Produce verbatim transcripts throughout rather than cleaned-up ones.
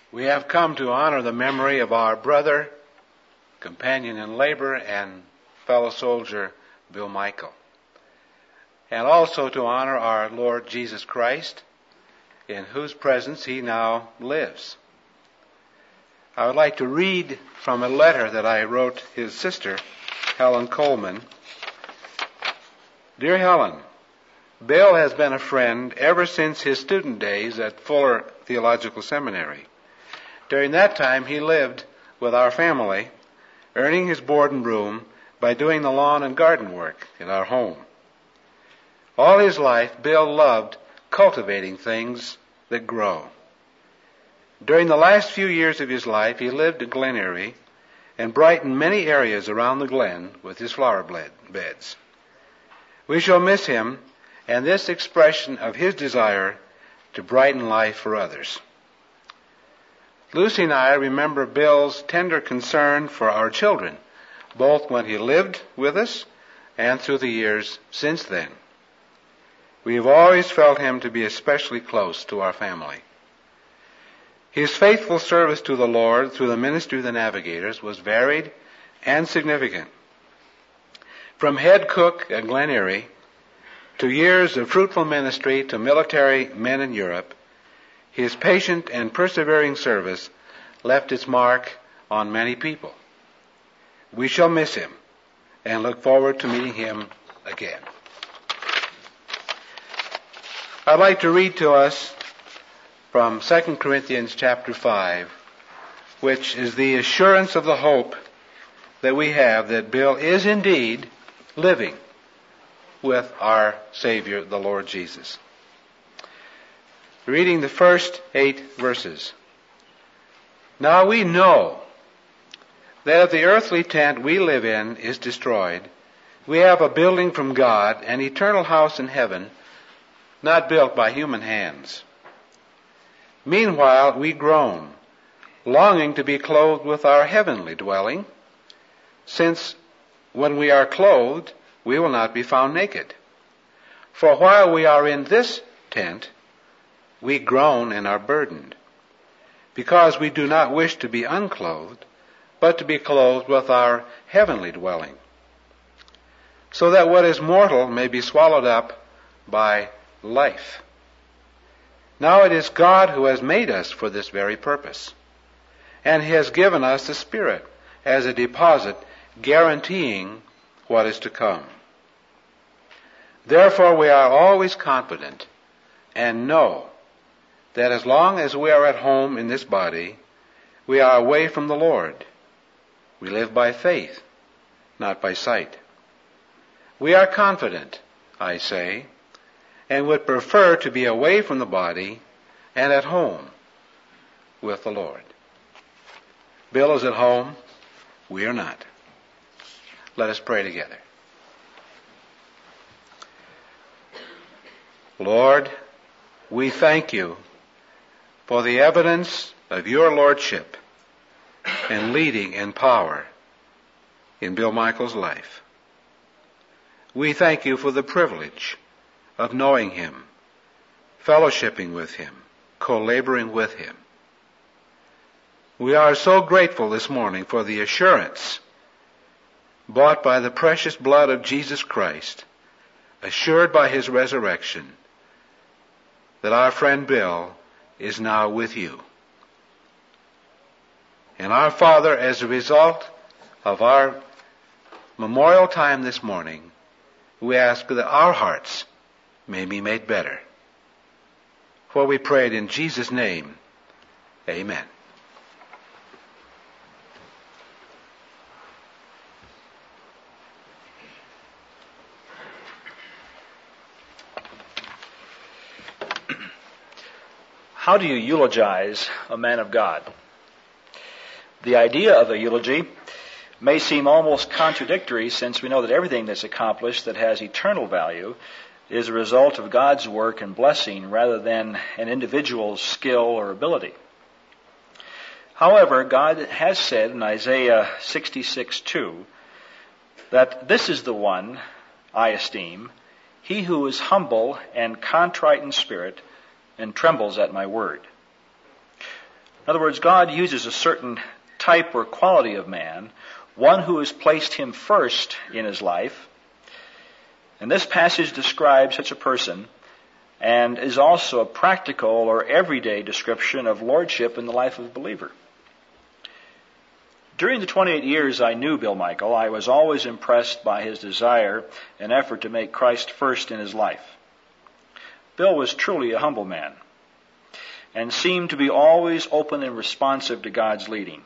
We have come to honor the memory of our brother, companion in labor, and fellow soldier, Bill Michael. And also to honor our Lord Jesus Christ, in whose presence he now lives. I would like to read from a letter that I wrote his sister, Helen Coleman. Dear Helen, Bill has been a friend ever since his student days at Fuller Theological Seminary. During that time, he lived with our family, earning his board and room by doing the lawn and garden work in our home. All his life, Bill loved cultivating things that grow. During the last few years of his life, he lived in Glen Erie and brightened many areas around the Glen with his flower beds. We shall miss him and this expression of his desire to brighten life for others. Lucy and I remember Bill's tender concern for our children, both when he lived with us and through the years since then. We have always felt him to be especially close to our family. His faithful service to the Lord through the ministry of the Navigators was varied and significant. From head cook at Glen Erie to years of fruitful ministry to military men in Europe, his patient and persevering service left its mark on many people. We shall miss him and look forward to meeting him again. I'd like to read to us from Second Corinthians chapter five, which is the assurance of the hope that we have that Bill is indeed living with our Savior, the Lord Jesus. Reading the first eight verses. Now we know that if the earthly tent we live in is destroyed, we have a building from God, an eternal house in heaven, not built by human hands. Meanwhile we groan, longing to be clothed with our heavenly dwelling, since when we are clothed, we will not be found naked. For while we are in this tent, we groan and are burdened, because we do not wish to be unclothed, but to be clothed with our heavenly dwelling, so that what is mortal may be swallowed up by life. Now it is God who has made us for this very purpose, and He has given us the Spirit as a deposit guaranteeing what is to come. Therefore we are always confident and know that as long as we are at home in this body, we are away from the Lord. We live by faith, not by sight. We are confident, I say, and would prefer to be away from the body and at home with the Lord. Bill is at home. We are not. Let us pray together. Lord, we thank you for the evidence of your lordship and leading and power in Bill Michael's life. We thank you for the privilege of knowing him, fellowshipping with him, co-laboring with him. We are so grateful this morning for the assurance bought by the precious blood of Jesus Christ, assured by his resurrection, that our friend Bill is now with you. And our Father, as a result of our memorial time this morning, we ask that our hearts may be made better. For we prayed in Jesus' name, amen. How do you eulogize a man of God? The idea of a eulogy may seem almost contradictory, since we know that everything that's accomplished that has eternal value is a result of God's work and blessing rather than an individual's skill or ability. However, God has said in Isaiah sixty-six two that this is the one I esteem, he who is humble and contrite in spirit and trembles at my word. In other words, God uses a certain type or quality of man, one who has placed him first in his life. And this passage describes such a person and is also a practical or everyday description of lordship in the life of a believer. During the twenty-eight years I knew Bill Michael, I was always impressed by his desire and effort to make Christ first in his life. Bill was truly a humble man and seemed to be always open and responsive to God's leading.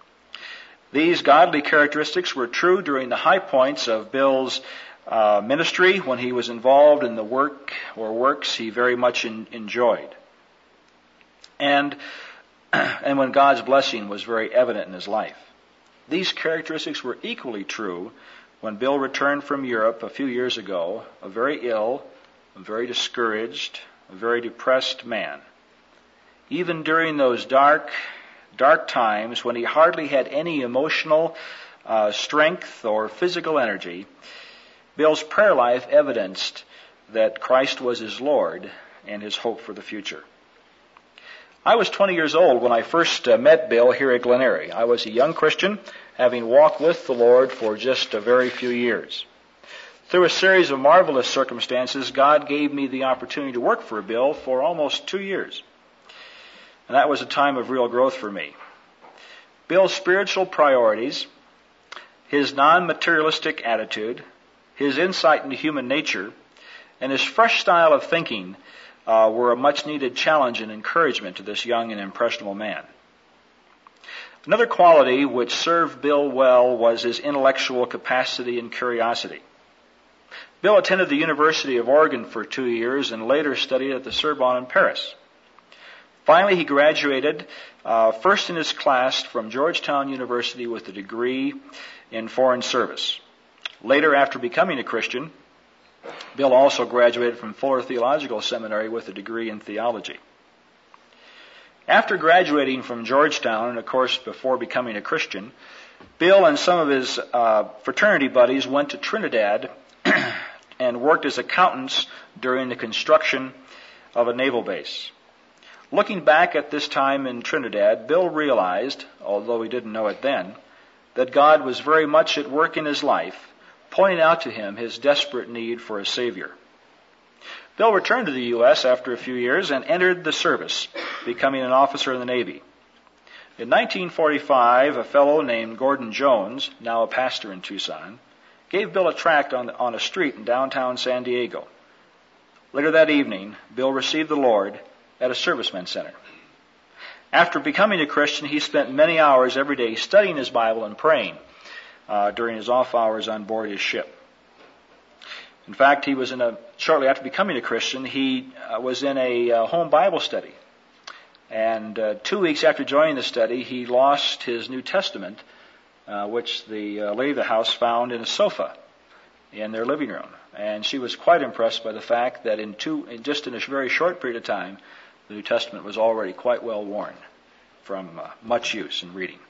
These godly characteristics were true during the high points of Bill's uh, ministry when he was involved in the work or works he very much in, enjoyed. And, and when God's blessing was very evident in his life. These characteristics were equally true when Bill returned from Europe a few years ago, a very ill, a very discouraged, a very depressed man. Even during those dark, dark times when he hardly had any emotional uh, strength or physical energy, Bill's prayer life evidenced that Christ was his Lord and his hope for the future. I was twenty years old when I first uh, met Bill here at Glen Eyrie. I was a young Christian, having walked with the Lord for just a very few years. Through a series of marvelous circumstances, God gave me the opportunity to work for Bill for almost two years. And that was a time of real growth for me. Bill's spiritual priorities, his non-materialistic attitude, his insight into human nature, and his fresh style of thinking uh, were a much-needed challenge and encouragement to this young and impressionable man. Another quality which served Bill well was his intellectual capacity and curiosity. Bill attended the University of Oregon for two years and later studied at the Sorbonne in Paris. Finally, he graduated uh, first in his class from Georgetown University with a degree in foreign service. Later, after becoming a Christian, Bill also graduated from Fuller Theological Seminary with a degree in theology. After graduating from Georgetown, and of course before becoming a Christian, Bill and some of his uh, fraternity buddies went to Trinidad and worked as accountants during the construction of a naval base. Looking back at this time in Trinidad, Bill realized, although he didn't know it then, that God was very much at work in his life, pointing out to him his desperate need for a Savior. Bill returned to the U S after a few years and entered the service, becoming an officer in the Navy. In nineteen forty-five, a fellow named Gordon Jones, now a pastor in Tucson, gave Bill a tract on, on a street in downtown San Diego. Later that evening, Bill received the Lord at a servicemen's center. After becoming a Christian, he spent many hours every day studying his Bible and praying uh, during his off hours on board his ship. In fact, he was in a shortly after becoming a Christian, he uh, was in a uh, home Bible study. And uh, two weeks after joining the study, he lost his New Testament, uh, which the uh, lady of the house found in a sofa in their living room. And she was quite impressed by the fact that in two, in just in a very short period of time, the New Testament was already quite well worn from uh, much use and reading.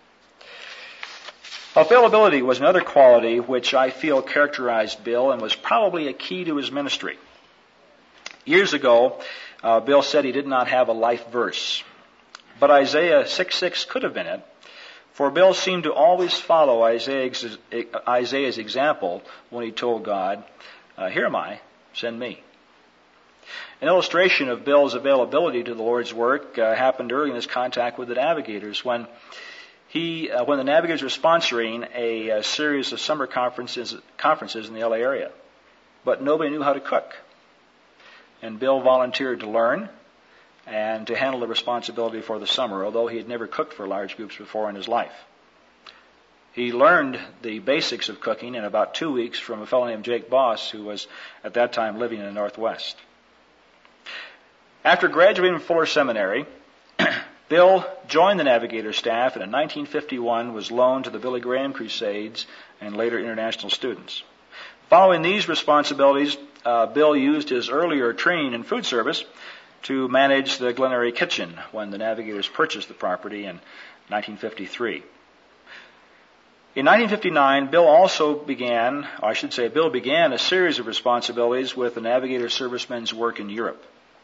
Availability was another quality which I feel characterized Bill and was probably a key to his ministry. Years ago, uh, Bill said he did not have a life verse, but Isaiah six six could have been it, for Bill seemed to always follow Isaiah's, Isaiah's example when he told God, uh, "Here am I, send me." An illustration of Bill's availability to the Lord's work uh, happened early in his contact with the Navigators when he, uh, when the Navigators were sponsoring a, a series of summer conferences, conferences in the L A area, but nobody knew how to cook. And Bill volunteered to learn and to handle the responsibility for the summer, although he had never cooked for large groups before in his life. He learned the basics of cooking in about two weeks from a fellow named Jake Boss, who was at that time living in the Northwest. After graduating from Fuller Seminary, Bill joined the Navigator staff and in nineteen fifty-one was loaned to the Billy Graham Crusades and later international students. Following these responsibilities, uh, Bill used his earlier training in food service to manage the Glen Eyrie kitchen when the Navigators purchased the property in nineteen fifty-three. In nineteen fifty-nine, Bill also began, or I should say, Bill began a series of responsibilities with the Navigator servicemen's work in Europe.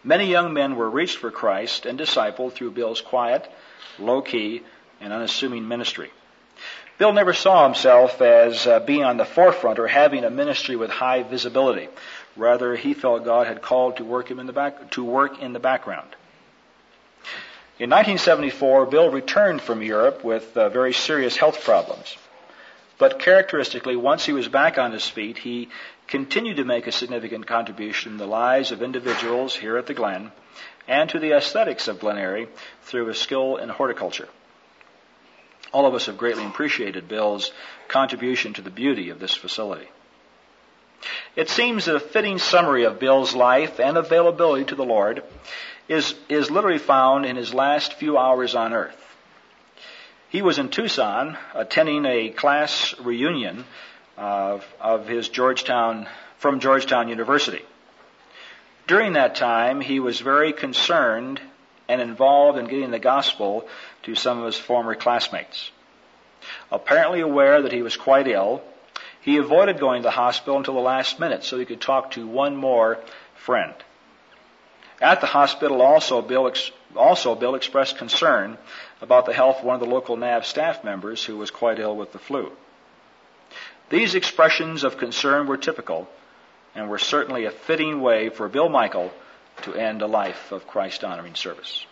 many young men were reached for Christ and discipled through Bill's quiet, low-key, and unassuming ministry. Bill never saw himself as uh, being on the forefront or having a ministry with high visibility. Rather, he felt God had called to work him in the back, to work in the background. In nineteen seventy-four, Bill returned from Europe with uh, very serious health problems. But characteristically, once he was back on his feet, he continued to make a significant contribution in the lives of individuals here at the Glen and to the aesthetics of Glen Eyrie through his skill in horticulture. All of us have greatly appreciated Bill's contribution to the beauty of this facility. It seems that a fitting summary of Bill's life and availability to the Lord is, is literally found in his last few hours on earth. He was in Tucson attending a class reunion of, of his Georgetown, from Georgetown University. During that time, he was very concerned and involved in getting the gospel to some of his former classmates. Apparently aware that he was quite ill, he avoided going to the hospital until the last minute so he could talk to one more friend. At the hospital, also Bill, ex- also Bill expressed concern about the health of one of the local N A V staff members who was quite ill with the flu. These expressions of concern were typical and were certainly a fitting way for Bill Michael to end a life of Christ-honoring service.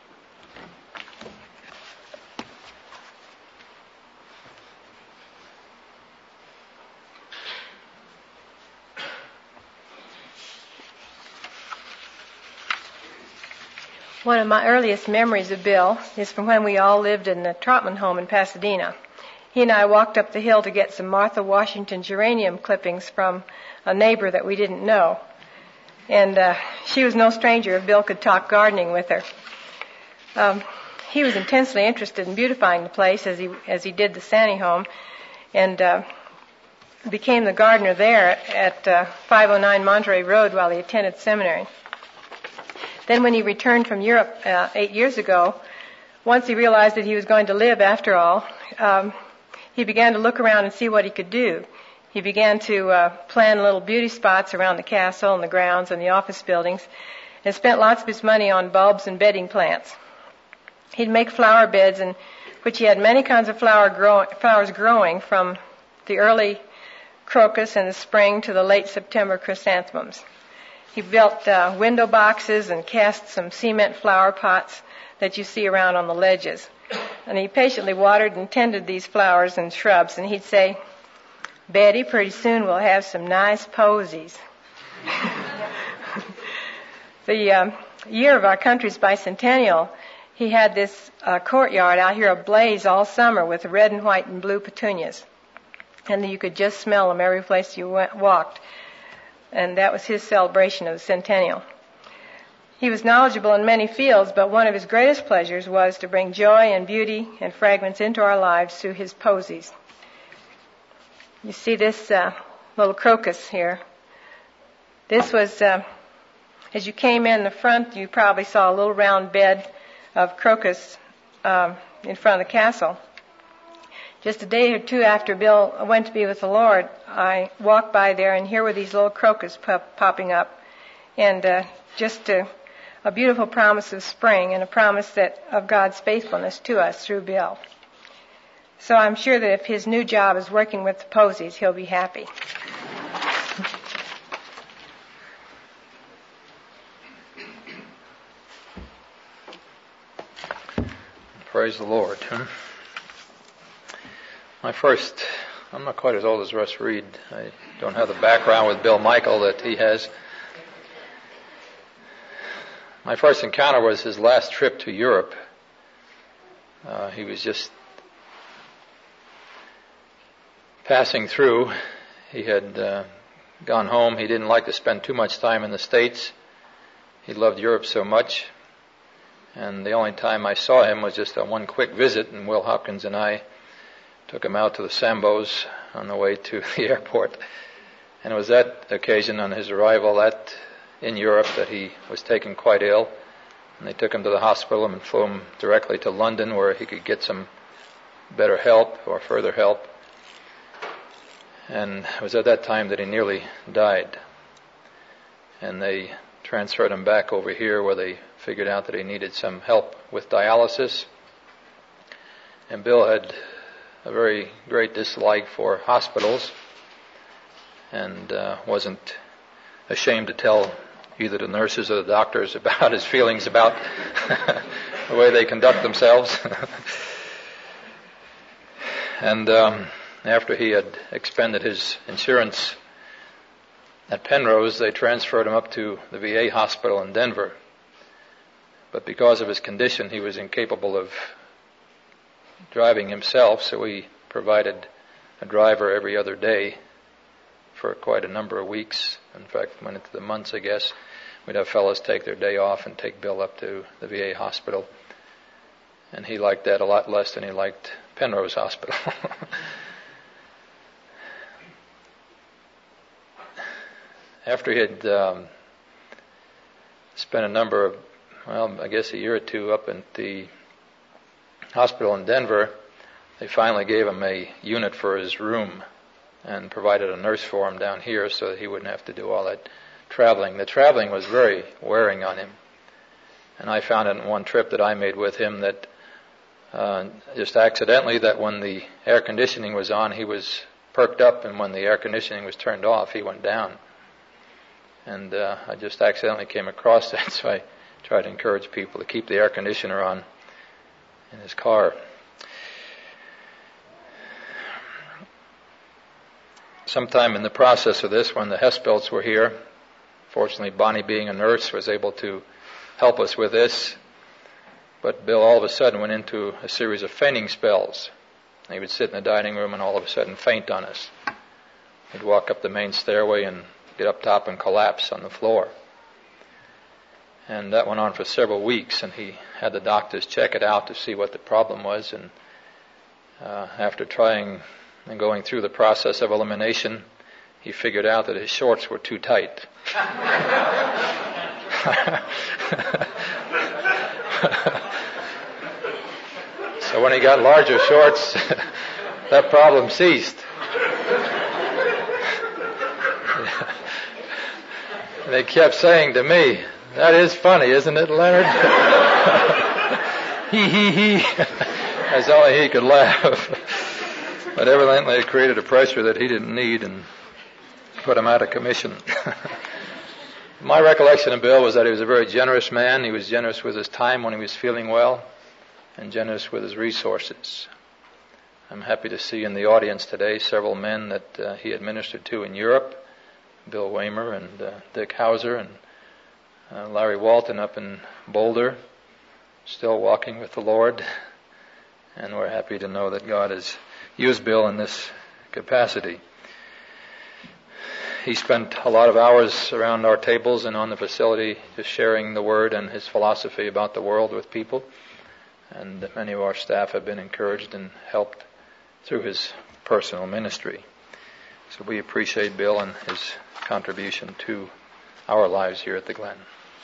One of my earliest memories of Bill is from when we all lived in the Trotman home in Pasadena. He and I walked up the hill to get some Martha Washington geranium clippings from a neighbor that we didn't know. And uh, she was no stranger if Bill could talk gardening with her. Um, he was intensely interested in beautifying the place as he as he did the Sanny home, and uh, became the gardener there at uh, five oh nine Monterey Road while he attended seminary. Then when he returned from Europe uh, eight years ago, once he realized that he was going to live after all, um, he began to look around and see what he could do. He began to uh, plan little beauty spots around the castle and the grounds and the office buildings, and spent lots of his money on bulbs and bedding plants. He'd make flower beds in which he had many kinds of flower grow- flowers growing, from the early crocus in the spring to the late September chrysanthemums. He built uh, window boxes and cast some cement flower pots that you see around on the ledges. And he patiently watered and tended these flowers and shrubs, and he'd say, "Betty, pretty soon we'll have some nice posies." The um, year of our country's bicentennial, he had this uh, courtyard out here ablaze all summer with red and white and blue petunias. And you could just smell them every place you went, walked. And that was his celebration of the centennial. He was knowledgeable in many fields, but one of his greatest pleasures was to bring joy and beauty and fragrance into our lives through his posies. You see this uh, little crocus here. This was, uh, as you came in the front, you probably saw a little round bed of crocus um, in front of the castle. Just a day or two after Bill went to be with the Lord, I walked by there, and here were these little crocus pop- popping up, and uh, just a, a beautiful promise of spring, and a promise that of God's faithfulness to us through Bill. So I'm sure that if his new job is working with the posies, he'll be happy. Praise the Lord. Huh? My first, I'm not quite as old as Russ Reed. I don't have the background with Bill Michael that he has. My first encounter was his last trip to Europe. Uh, he was just passing through. He had uh, gone home. He didn't like to spend too much time in the States. He loved Europe so much. And the only time I saw him was just on one quick visit, and Will Hopkins and I took him out to the Sambos on the way to the airport. And it was that occasion on his arrival that in Europe that he was taken quite ill. And they took him to the hospital and flew him directly to London where he could get some better help or further help. And it was at that time that he nearly died. And they transferred him back over here where they figured out that he needed some help with dialysis. And Bill had a very great dislike for hospitals and uh, wasn't ashamed to tell either the nurses or the doctors about his feelings about the way they conduct themselves. And um, after he had expended his insurance at Penrose, they transferred him up to the V A hospital in Denver. But because of his condition, he was incapable of driving himself, so we provided a driver every other day for quite a number of weeks. In fact, went into the months, I guess. We'd have fellows take their day off and take Bill up to the V A hospital. And he liked that a lot less than he liked Penrose Hospital. After he had um, spent a number of, well, I guess a year or two up at the hospital in Denver, they finally gave him a unit for his room and provided a nurse for him down here so that he wouldn't have to do all that traveling. The traveling was very wearing on him. And I found in one trip that I made with him that uh, just accidentally that when the air conditioning was on, he was perked up, and when the air conditioning was turned off, he went down. And uh, I just accidentally came across that, so I tried to encourage people to keep the air conditioner on in his car. Sometime in the process of this, when the Hespelts were here, fortunately Bonnie, being a nurse, was able to help us with this. But Bill all of a sudden went into a series of fainting spells. He would sit in the dining room and all of a sudden faint on us. He'd walk up the main stairway and get up top and collapse on the floor. And that went on for several weeks, and he had the doctors check it out to see what the problem was. And uh, after trying and going through the process of elimination, he figured out that his shorts were too tight. So when he got larger shorts, that problem ceased. And they kept saying to me, "That is funny, isn't it, Leonard?" He, he, he. As only he could laugh. But evidently it created a pressure that he didn't need and put him out of commission. My recollection of Bill was that he was a very generous man. He was generous with his time when he was feeling well, and generous with his resources. I'm happy to see in the audience today several men that uh, he administered to in Europe, Bill Waymer and uh, Dick Hauser and uh, Larry Walton up in Boulder, still walking with the Lord. And we're happy to know that God has used Bill in this capacity. He spent a lot of hours around our tables and on the facility just sharing the Word and his philosophy about the world with people. And many of our staff have been encouraged and helped through his personal ministry. So we appreciate Bill and his contribution to our lives here at the Glen.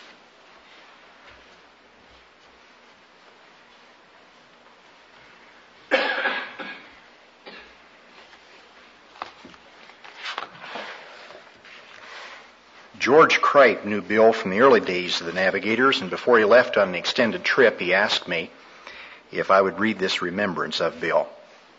George Cripe knew Bill from the early days of the Navigators, and before he left on an extended trip, he asked me if I would read this remembrance of Bill.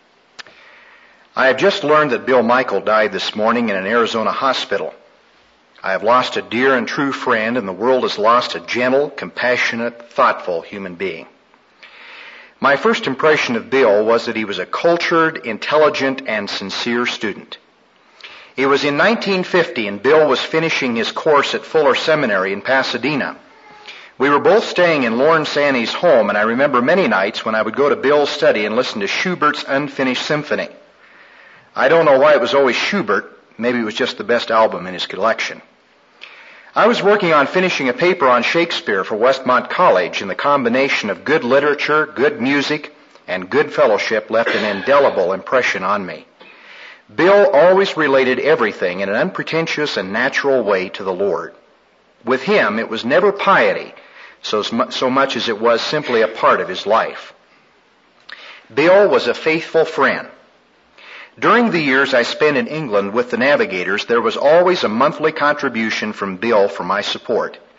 I have just learned that Bill Michael died this morning in an Arizona hospital. I have lost a dear and true friend, and the world has lost a gentle, compassionate, thoughtful human being. My first impression of Bill was that he was a cultured, intelligent, and sincere student. It was in nineteen fifty, and Bill was finishing his course at Fuller Seminary in Pasadena. We were both staying in Lorne Sanny's home, and I remember many nights when I would go to Bill's study and listen to Schubert's Unfinished Symphony. I don't know why it was always Schubert. Maybe it was just the best album in his collection. I was working on finishing a paper on Shakespeare for Westmont College, and the combination of good literature, good music, and good fellowship left an indelible impression on me. Bill always related everything in an unpretentious and natural way to the Lord. With him, it was never piety, so, so much as it was simply a part of his life. Bill was a faithful friend. During the years I spent in England with the Navigators, there was always a monthly contribution from Bill for my support.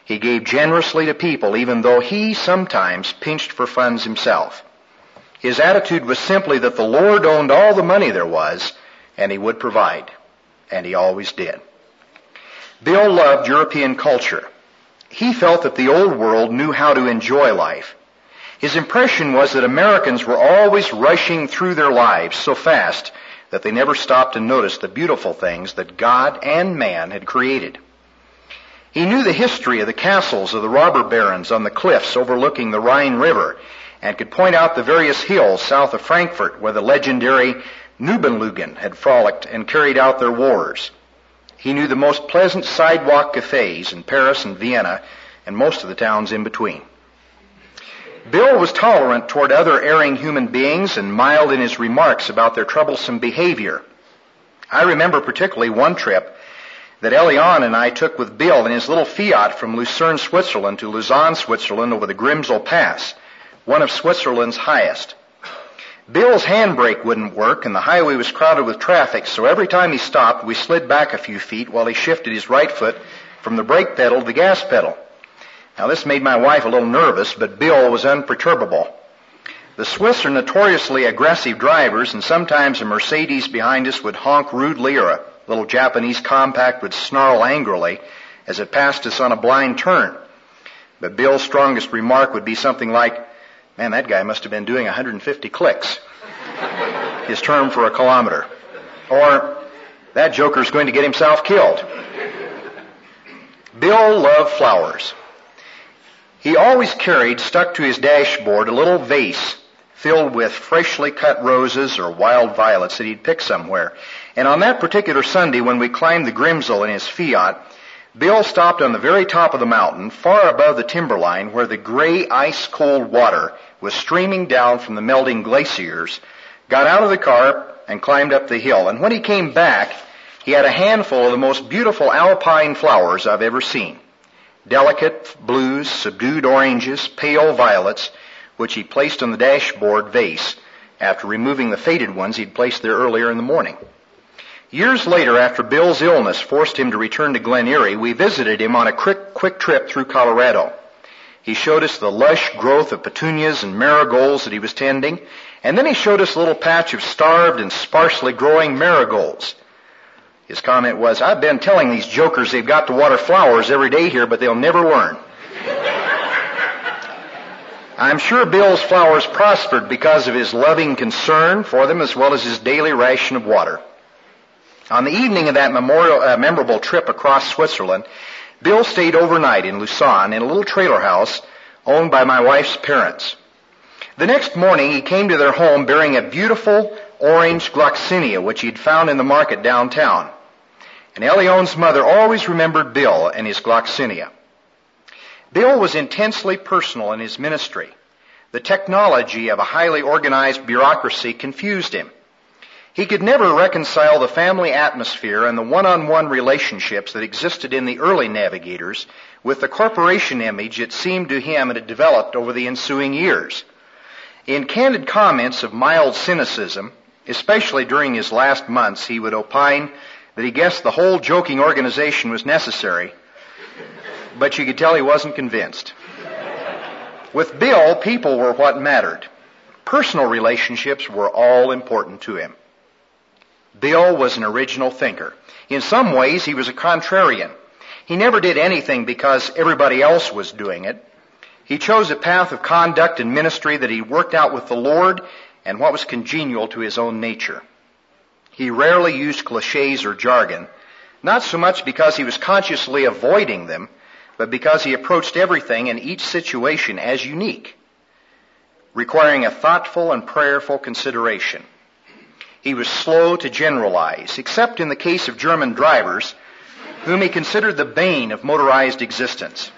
He gave generously to people, even though he sometimes pinched for funds himself. His attitude was simply that the Lord owned all the money there was, and he would provide. And he always did. Bill loved European culture. He felt that the old world knew how to enjoy life. His impression was that Americans were always rushing through their lives so fast that they never stopped to notice the beautiful things that God and man had created. He knew the history of the castles of the robber barons on the cliffs overlooking the Rhine River, and could point out the various hills south of Frankfurt where the legendary Nibelungen had frolicked and carried out their wars. He knew the most pleasant sidewalk cafes in Paris and Vienna and most of the towns in between. Bill was tolerant toward other erring human beings and mild in his remarks about their troublesome behavior. I remember particularly one trip that Elion and I took with Bill in his little Fiat from Lucerne, Switzerland to Lausanne, Switzerland over the Grimsel Pass, one of Switzerland's highest. Bill's handbrake wouldn't work and the highway was crowded with traffic, so every time he stopped we slid back a few feet while he shifted his right foot from the brake pedal to the gas pedal. Now this made my wife a little nervous, but Bill was unperturbable. The Swiss are notoriously aggressive drivers, and sometimes a Mercedes behind us would honk rudely or a little Japanese compact would snarl angrily as it passed us on a blind turn. But Bill's strongest remark would be something like, "Man, that guy must have been doing one hundred fifty clicks," his term for a kilometer. Or, "That joker's going to get himself killed." Bill loved flowers. He always carried, stuck to his dashboard, a little vase filled with freshly cut roses or wild violets that he'd picked somewhere. And on that particular Sunday, when we climbed the Grimsel in his Fiat, Bill stopped on the very top of the mountain, far above the timberline, where the gray, ice-cold water was streaming down from the melting glaciers, got out of the car and climbed up the hill. And when he came back, he had a handful of the most beautiful alpine flowers I've ever seen. Delicate blues, subdued oranges, pale violets, which he placed on the dashboard vase after removing the faded ones he'd placed there earlier in the morning. Years later, after Bill's illness forced him to return to Glen Erie, we visited him on a quick, quick trip through Colorado. He showed us the lush growth of petunias and marigolds that he was tending, and then he showed us a little patch of starved and sparsely growing marigolds. His comment was, "I've been telling these jokers they've got to water flowers every day here, but they'll never learn." I'm sure Bill's flowers prospered because of his loving concern for them as well as his daily ration of water. On the evening of that memorial, uh, memorable trip across Switzerland, Bill stayed overnight in Lausanne in a little trailer house owned by my wife's parents. The next morning he came to their home bearing a beautiful orange gloxinia which he'd found in the market downtown. And Elion's mother always remembered Bill and his gloxinia. Bill was intensely personal in his ministry. The technology of a highly organized bureaucracy confused him. He could never reconcile the family atmosphere and the one-on-one relationships that existed in the early navigators with the corporation image it seemed to him it had developed over the ensuing years. In candid comments of mild cynicism, especially during his last months, he would opine that he guessed the whole joking organization was necessary, but you could tell he wasn't convinced. With Bill, people were what mattered. Personal relationships were all important to him. Bill was an original thinker. In some ways, he was a contrarian. He never did anything because everybody else was doing it. He chose a path of conduct and ministry that he worked out with the Lord and what was congenial to his own nature. He rarely used cliches or jargon, not so much because he was consciously avoiding them, but because he approached everything in each situation as unique, requiring a thoughtful and prayerful consideration. He was slow to generalize, except in the case of German drivers, whom he considered the bane of motorized existence.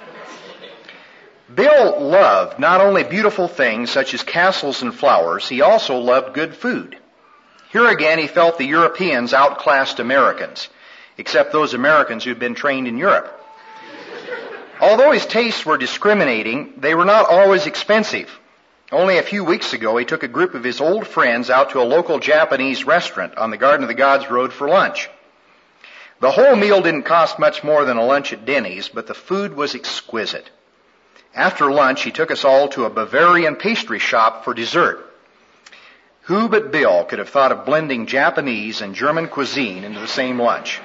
Bill loved not only beautiful things such as castles and flowers, he also loved good food. Here again he felt the Europeans outclassed Americans, except those Americans who'd been trained in Europe. Although his tastes were discriminating, they were not always expensive. Only a few weeks ago he took a group of his old friends out to a local Japanese restaurant on the Garden of the Gods Road for lunch. The whole meal didn't cost much more than a lunch at Denny's, but the food was exquisite. After lunch, he took us all to a Bavarian pastry shop for dessert. Who but Bill could have thought of blending Japanese and German cuisine into the same lunch?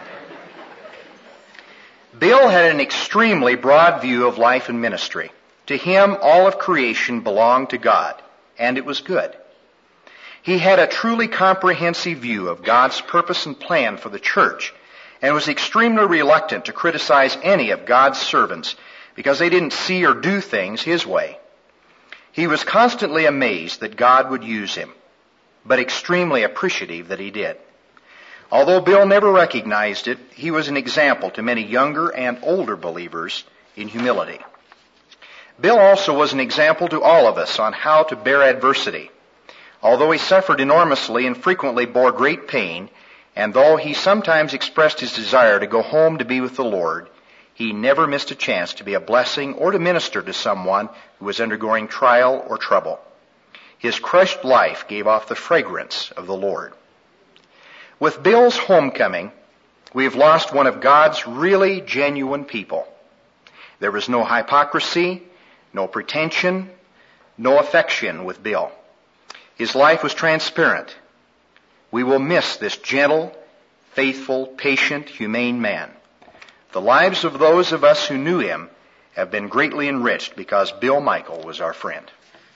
Bill had an extremely broad view of life and ministry. To him, all of creation belonged to God, and it was good. He had a truly comprehensive view of God's purpose and plan for the church, and was extremely reluctant to criticize any of God's servants because they didn't see or do things his way. He was constantly amazed that God would use him, but extremely appreciative that he did. Although Bill never recognized it, he was an example to many younger and older believers in humility. Bill also was an example to all of us on how to bear adversity. Although he suffered enormously and frequently bore great pain, and though he sometimes expressed his desire to go home to be with the Lord, he never missed a chance to be a blessing or to minister to someone who was undergoing trial or trouble. His crushed life gave off the fragrance of the Lord. With Bill's homecoming, we've lost one of God's really genuine people. There was no hypocrisy, no pretension, no affection with Bill. His life was transparent. We will miss this gentle, faithful, patient, humane man. The lives of those of us who knew him have been greatly enriched because Bill Michael was our friend.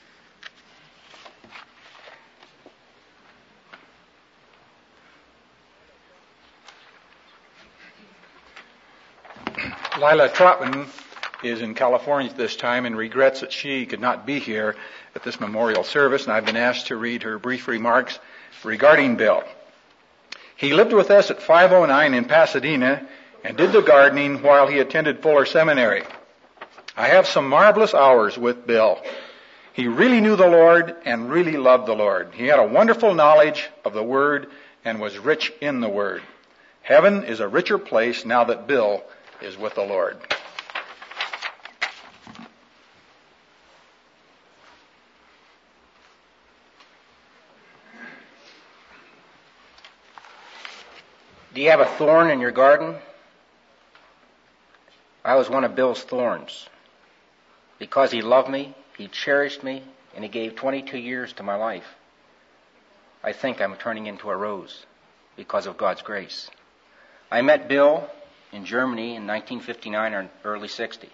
Lila Trotman is in California at this time and regrets that she could not be here at this memorial service, and I've been asked to read her brief remarks regarding Bill. He lived with us at five oh nine in Pasadena and did the gardening while he attended Fuller Seminary. I have some marvelous hours with Bill. He really knew the Lord and really loved the Lord. He had a wonderful knowledge of the Word and was rich in the Word. Heaven is a richer place now that Bill is with the Lord. Do you have a thorn in your garden? I was one of Bill's thorns. Because he loved me, he cherished me, and he gave twenty-two years to my life. I think I'm turning into a rose because of God's grace. I met Bill in Germany in nineteen fifty-nine or early sixty.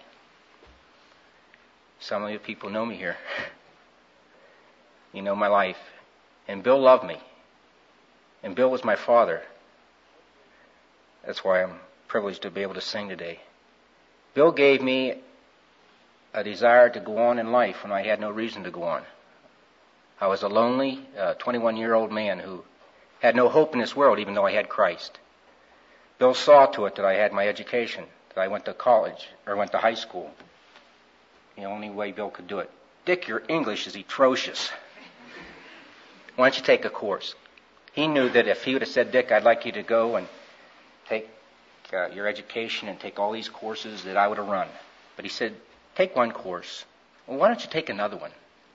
Some of you people know me here. You know my life. And Bill loved me. And Bill was my father. That's why I'm privileged to be able to sing today. Bill gave me a desire to go on in life when I had no reason to go on. I was a lonely uh, twenty-one-year-old man who had no hope in this world, even though I had Christ. Bill saw to it that I had my education, that I went to college, or went to high school. The only way Bill could do it. Dick, your English is atrocious. Why don't you take a course? He knew that if he would have said, Dick, I'd like you to go and take uh, your education and take all these courses, that I would have run. But he said, take one course. Well, why don't you take another one?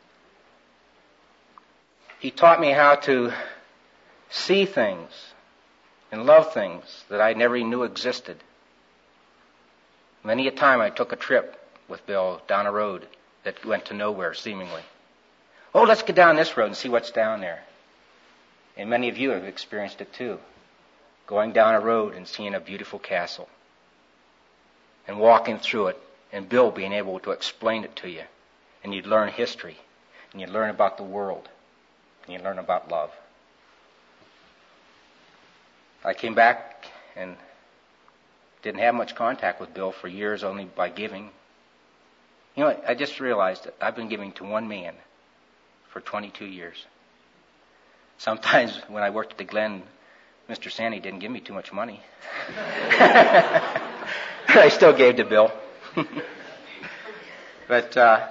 He taught me how to see things and love things that I never even knew existed. Many a time I took a trip with Bill down a road that went to nowhere, seemingly. Oh, let's get down this road and see what's down there. And many of you have experienced it too. Going down a road and seeing a beautiful castle. And walking through it, and Bill being able to explain it to you. And you'd learn history. And you'd learn about the world. And you'd learn about love. I came back and didn't have much contact with Bill for years, only by giving. You know, I just realized that I've been giving to one man for twenty-two years. Sometimes when I worked at the Glen, Mister Sandy didn't give me too much money. I still gave to Bill. But uh,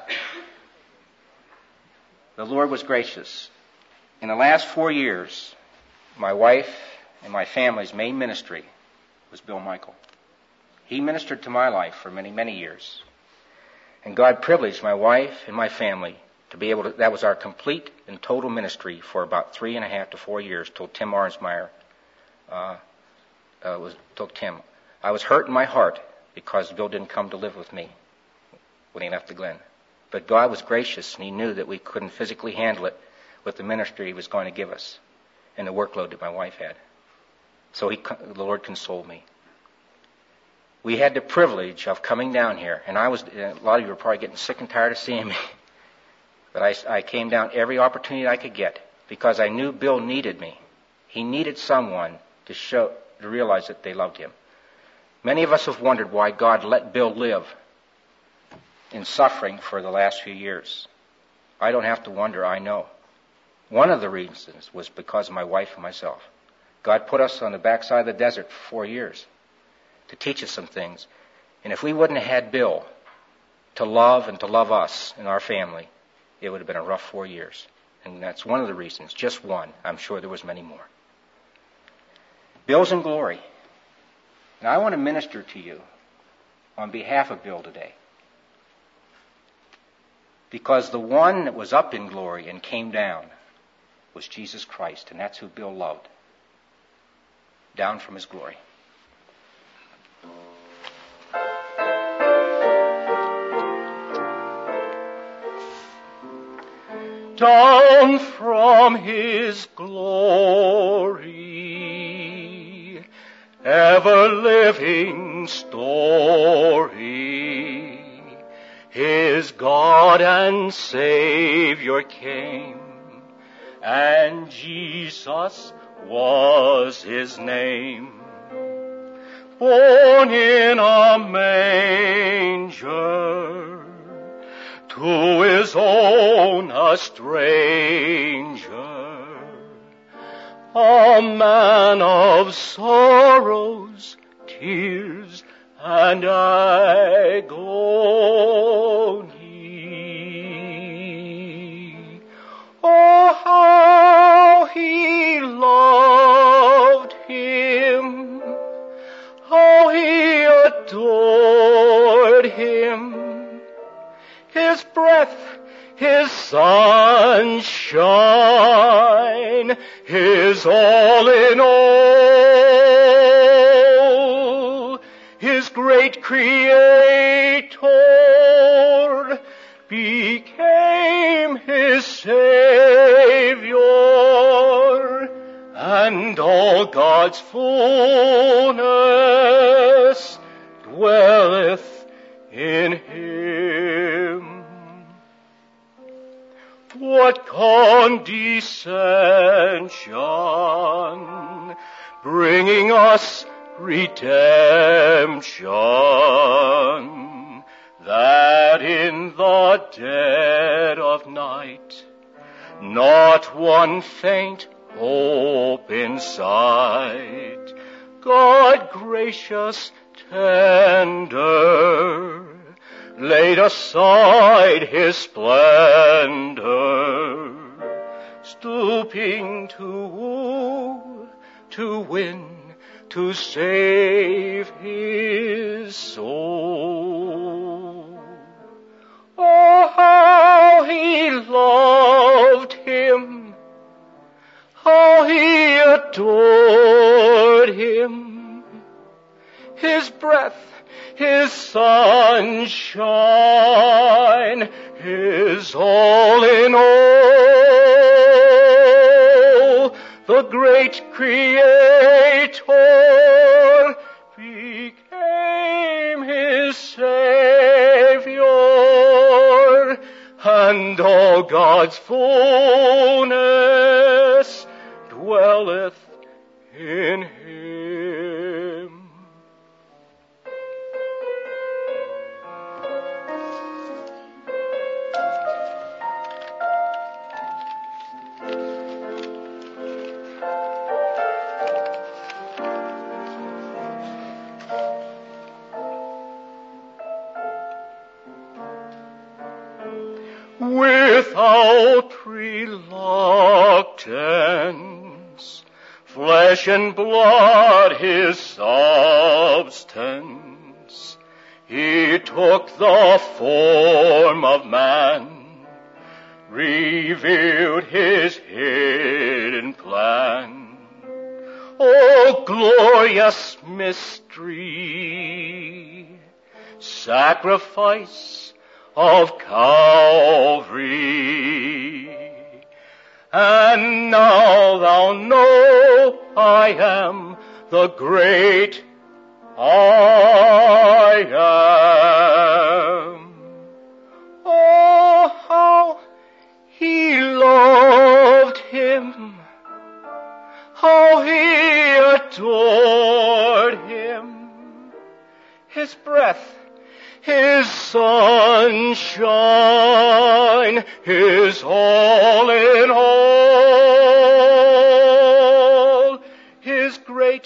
the Lord was gracious. In the last four years, my wife and my family's main ministry was Bill Michael. He ministered to my life for many, many years. And God privileged my wife and my family to be able to, that was our complete and total ministry for about three and a half to four years till Tim Arnsmeyer uh, uh, was told Tim, I was hurt in my heart because Bill didn't come to live with me when he left the Glen. But God was gracious, and he knew that we couldn't physically handle it with the ministry he was going to give us and the workload that my wife had. So he, the Lord consoled me. We had the privilege of coming down here, and I was, a lot of you were probably getting sick and tired of seeing me, but I, I came down every opportunity I could get because I knew Bill needed me. He needed someone to show, to realize that they loved him. Many of us have wondered why God let Bill live in suffering for the last few years. I don't have to wonder, I know. One of the reasons was because of my wife and myself. God put us on the backside of the desert for four years to teach us some things. And if we wouldn't have had Bill to love and to love us and our family, it would have been a rough four years. And that's one of the reasons, just one. I'm sure there was many more. Bill's in glory. Now I want to minister to you on behalf of Bill today. Because the one that was up in glory and came down was Jesus Christ, and that's who Bill loved. Down from his glory. Down from his glory, ever-living story, his God and Savior came, and Jesus was his name. Born in a manger, to his own a stranger, a man of sorrows, tears, and agony. Oh, how he loved him, how he adored him. His breath, his sunshine, his all in all, his great Creator became his Savior, and all God's fullness dwelleth in him. What condescension, bringing us redemption, that in the dead of night not one faint hope in sight, God gracious, tender, laid aside his splendor, stooping to woo, to win, to save his soul. Oh, how he loved him, how he adored him, his breath, his sunshine, his all in all, the great Creator became his Savior, and all God's fullness dwelleth in him. Without reluctance, flesh and blood his substance, he took the form of man, revealed his hidden plan. Oh, oh glorious mystery, sacrifice of Calvary. And now thou know I am the great I am. Oh, how he loved him, how he adored him, his breath, his sunshine, his all in all, his great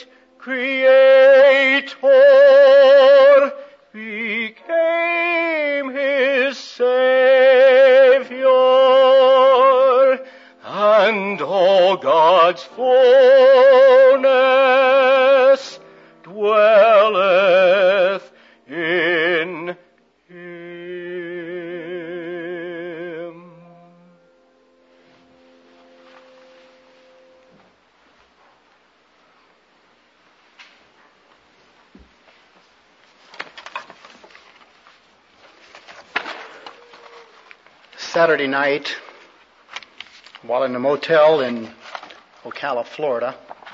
Creator became his Savior, and all God's fullness dwelleth in him. Saturday night, while in a motel in Ocala, Florida,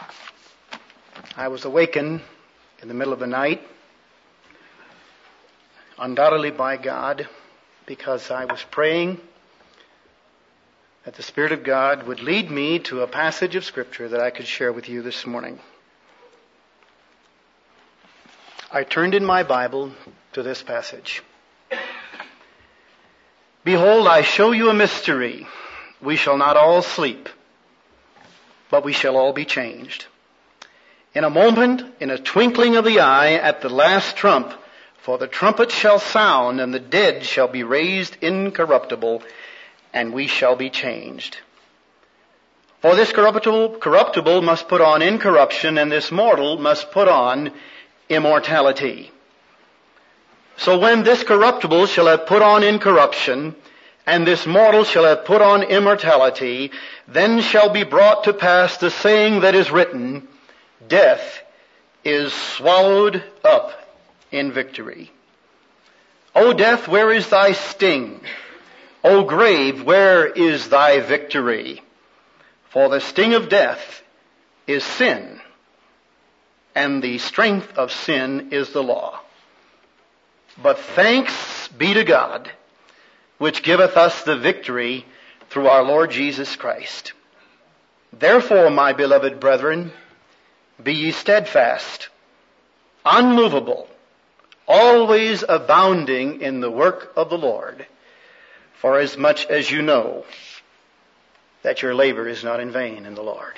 I was awakened in the middle of the night, undoubtedly by God, because I was praying that the Spirit of God would lead me to a passage of Scripture that I could share with you this morning. I turned in my Bible to this passage. Behold, I show you a mystery. We shall not all sleep, but we shall all be changed. In a moment, in a twinkling of the eye, at the last trump, for the trumpet shall sound, and the dead shall be raised incorruptible, and we shall be changed. For this corruptible, corruptible must put on incorruption, and this mortal must put on immortality. So when this corruptible shall have put on incorruption, and this mortal shall have put on immortality, then shall be brought to pass the saying that is written, Death is swallowed up in victory. O death, where is thy sting? O grave, where is thy victory? For the sting of death is sin, and the strength of sin is the law. But thanks be to God, which giveth us the victory through our Lord Jesus Christ. Therefore, my beloved brethren, be ye steadfast, unmovable, always abounding in the work of the Lord, for as much as you know that your labor is not in vain in the Lord.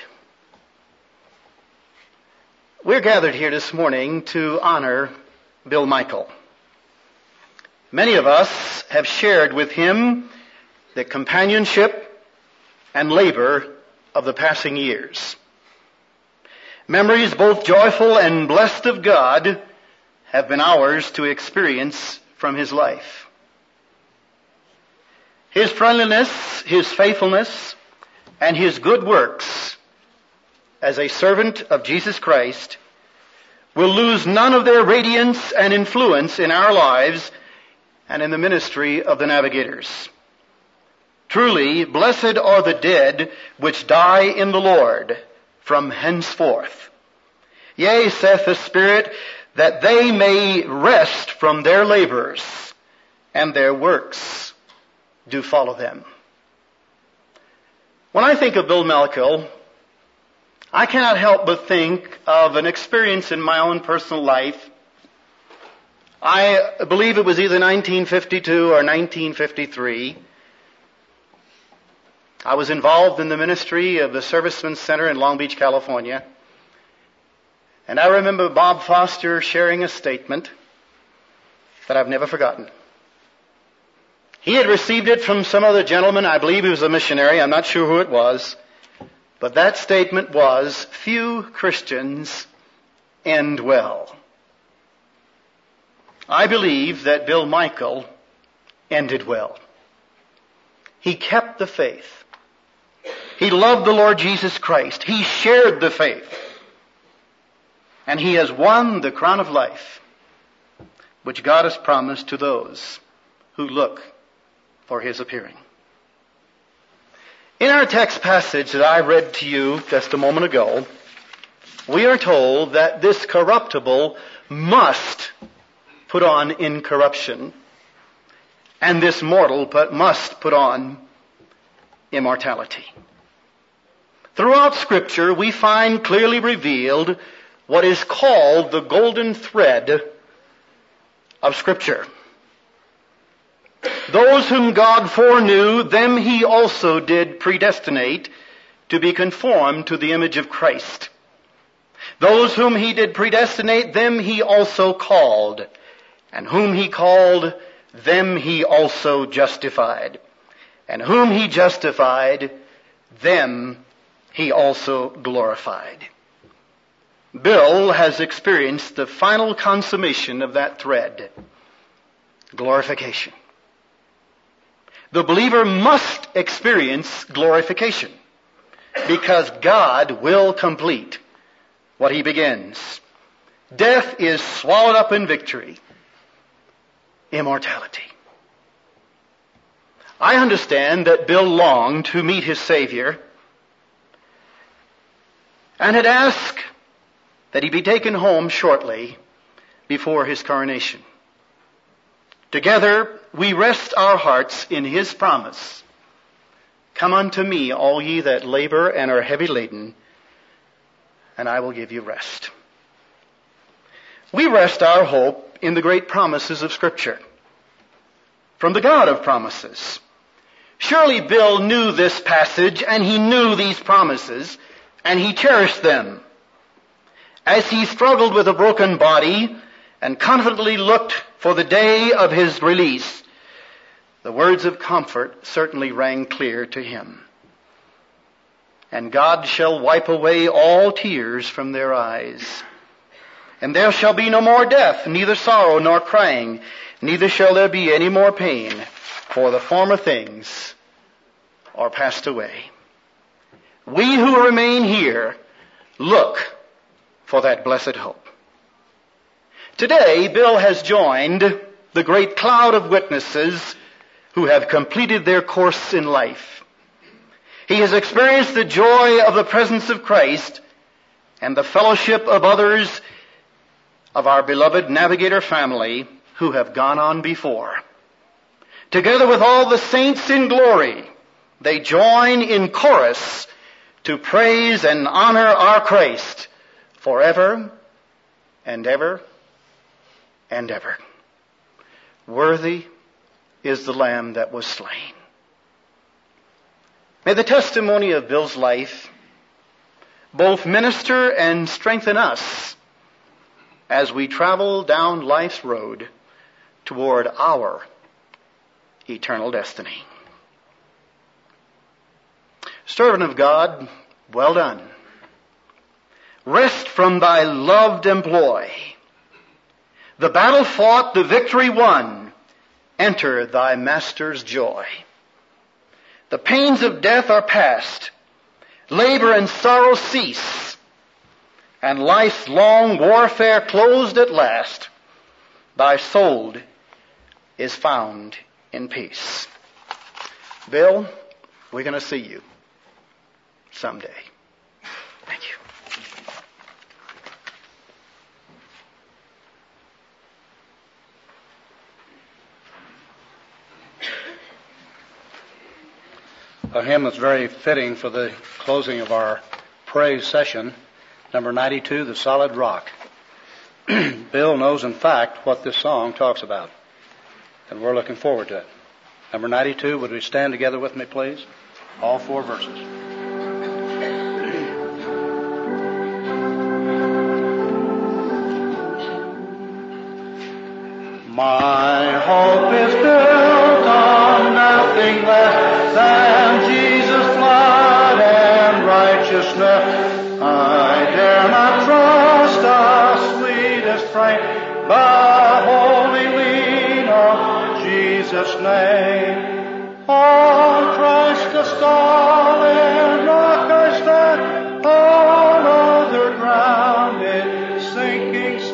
We're gathered here this morning to honor Bill Michael. Many of us have shared with him the companionship and labor of the passing years. Memories both joyful and blessed of God have been ours to experience from his life. His friendliness, his faithfulness, and his good works as a servant of Jesus Christ will lose none of their radiance and influence in our lives and in the ministry of the Navigators. Truly, blessed are the dead which die in the Lord from henceforth. Yea, saith the Spirit, that they may rest from their labors, and their works do follow them. When I think of Bill Michael, I cannot help but think of an experience in my own personal life. I believe it was either nineteen fifty-two or nineteen fifty-three. I was involved in the ministry of the Servicemen's Center in Long Beach, California. And I remember Bob Foster sharing a statement that I've never forgotten. He had received it from some other gentleman. I believe he was a missionary. I'm not sure who it was. But that statement was, few Christians end well. I believe that Bill Michael ended well. He kept the faith. He loved the Lord Jesus Christ. He shared the faith. And he has won the crown of life, which God has promised to those who look for his appearing. In our text passage that I read to you just a moment ago, we are told that this corruptible must put on incorruption, and this mortal but must put on immortality. Throughout Scripture, we find clearly revealed what is called the golden thread of Scripture. Those whom God foreknew, them he also did predestinate to be conformed to the image of Christ. Those whom he did predestinate, them he also called. And whom he called, them he also justified. And whom he justified, them he also glorified. Bill has experienced the final consummation of that thread, glorification. The believer must experience glorification because God will complete what he begins. Death is swallowed up in victory. Immortality. I understand that Bill longed to meet his Savior and had asked that he be taken home shortly before his coronation. Together we rest our hearts in his promise. Come unto me, all ye that labor and are heavy laden, and I will give you rest. We rest our hope in the great promises of Scripture from the God of promises. Surely Bill knew this passage and he knew these promises and he cherished them. As he struggled with a broken body and confidently looked for the day of his release, the words of comfort certainly rang clear to him. And God shall wipe away all tears from their eyes. And there shall be no more death, neither sorrow nor crying, neither shall there be any more pain, for the former things are passed away. We who remain here look for that blessed hope. Today, Bill has joined the great cloud of witnesses who have completed their course in life. He has experienced the joy of the presence of Christ and the fellowship of others of our beloved Navigator family who have gone on before. Together with all the saints in glory, they join in chorus to praise and honor our Christ forever and ever and ever. Worthy is the Lamb that was slain. May the testimony of Bill's life both minister and strengthen us as we travel down life's road toward our eternal destiny. Servant of God, well done. Rest from thy loved employ. The battle fought, the victory won. Enter thy master's joy. The pains of death are past. Labor and sorrow cease. And life's long warfare closed at last. Thy soul is found in peace. Bill, we're going to see you someday. Thank you. A hymn that's very fitting for the closing of our praise session, number ninety-two, The Solid Rock. Bill knows, in fact, what this song talks about, and we're looking forward to it. Number ninety-two, would we stand together with me, please? All four verses. My hope is built on nothing less than Jesus' blood and righteousness. I dare not trust the sweetest frame, but wholly lean on Jesus' name. On Christ the solid rock I stand, all other ground is sinking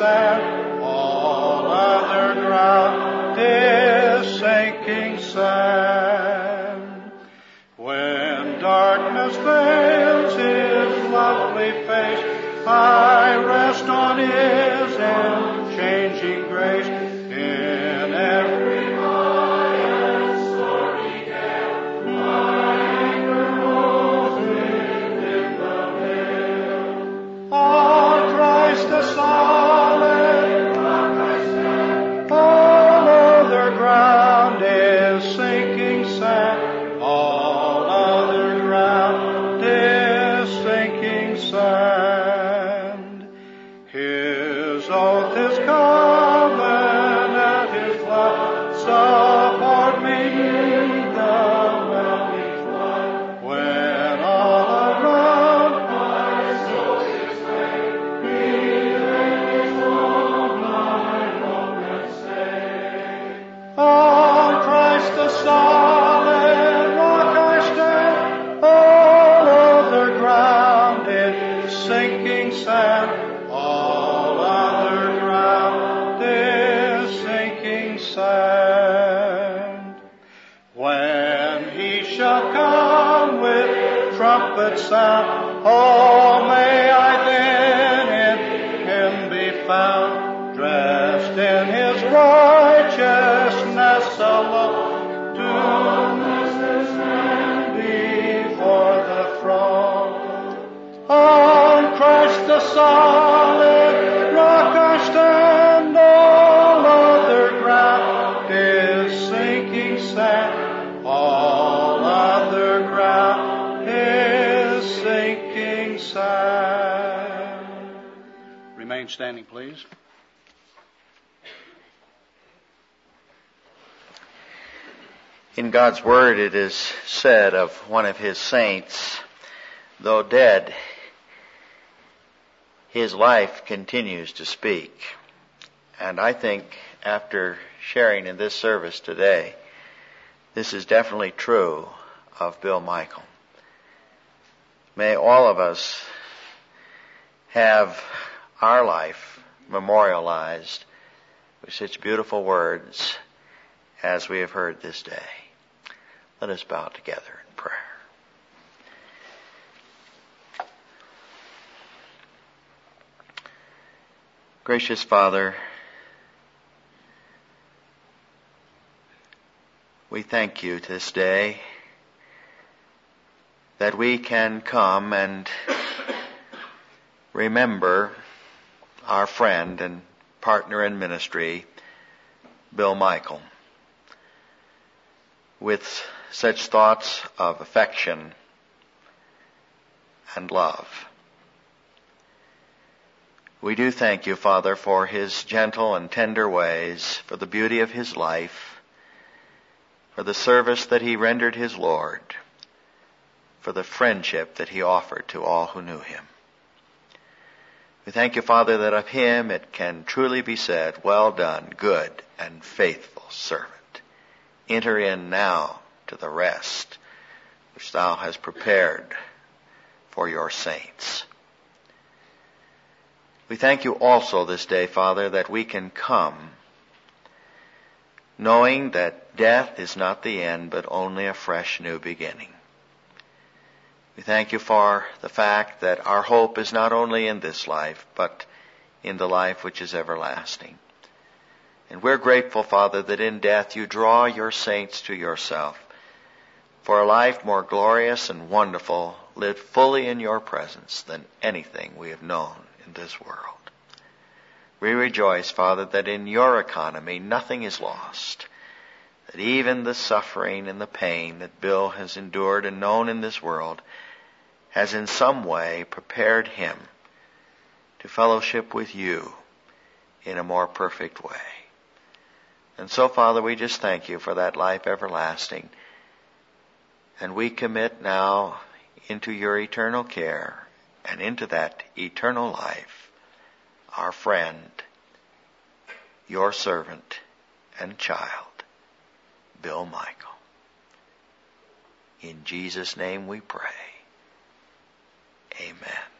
sand, all other ground is sinking sand. When darkness veils his lovely face, I rest on his unchanging grace. In every high and stormy gale, my anchor holds within the veil. On Christ the solid rock I stand, all other ground is sinking sand, all other ground is sinking sand. His oath, his covenant, his love, support me in the melting flood. When all around my soul is slain, he is on my hope stay. On Christ the solid rock I stand, all other ground is sinking sand, all other ground is sinking sand. When he shall come with trumpet sound, oh, may I then in him be found, dressed in his righteousness alone, to stand before the throne. On Christ the solid rock I stand, all other ground is sinking sand, all other ground is sinking sand. Remain standing, please. In God's Word it is said of one of His saints, though dead, his life continues to speak. And I think after sharing in this service today, this is definitely true of Bill Michael. May all of us have our life memorialized with such beautiful words as we have heard this day. Let us bow together in prayer. Gracious Father, we thank you this day that we can come and remember our friend and partner in ministry, Bill Michael, with such thoughts of affection and love. We do thank you, Father, for his gentle and tender ways, for the beauty of his life, for the service that he rendered his Lord, for the friendship that he offered to all who knew him. We thank you, Father, that of him it can truly be said, well done, good and faithful servant. Enter in now to the rest which thou hast prepared for your saints. We thank you also this day, Father, that we can come knowing that death is not the end, but only a fresh new beginning. We thank you for the fact that our hope is not only in this life, but in the life which is everlasting. And we're grateful, Father, that in death you draw your saints to yourself for a life more glorious and wonderful, lived fully in your presence than anything we have known in this world. We rejoice, Father, that in your economy nothing is lost, that even the suffering and the pain that Bill has endured and known in this world has in some way prepared him to fellowship with you in a more perfect way. And so, Father, we just thank you for that life everlasting. And we commit now into your eternal care and into that eternal life our friend, your servant and child, Bill Michael. In Jesus' name we pray. Amen.